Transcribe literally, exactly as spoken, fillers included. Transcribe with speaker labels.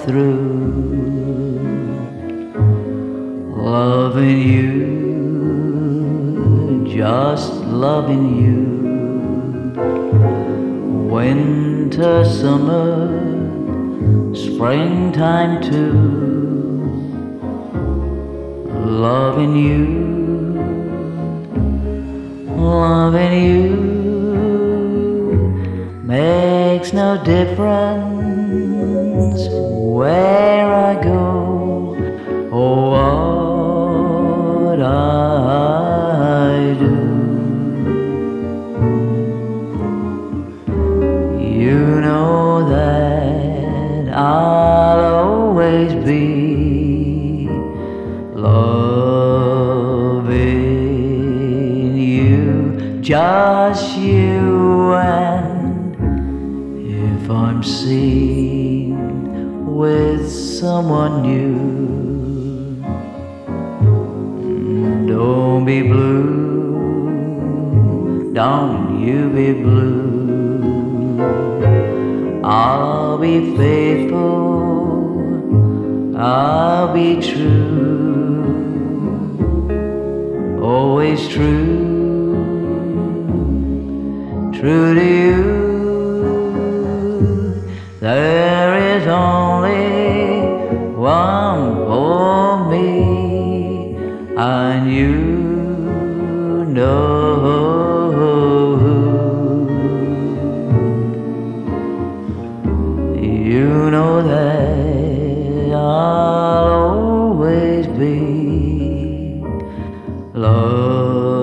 Speaker 1: through. Loving you, just loving you. Winter, summer, springtime too. Loving you, loving you makes no difference where I go or what I do. You know that I'll always be loving you, just you. And if I'm seen with someone new, don't be blue, don't you be blue. I'll be faithful, I'll be true, always true, true to you. There is only one for me, and you know. You know that I'll always be loved.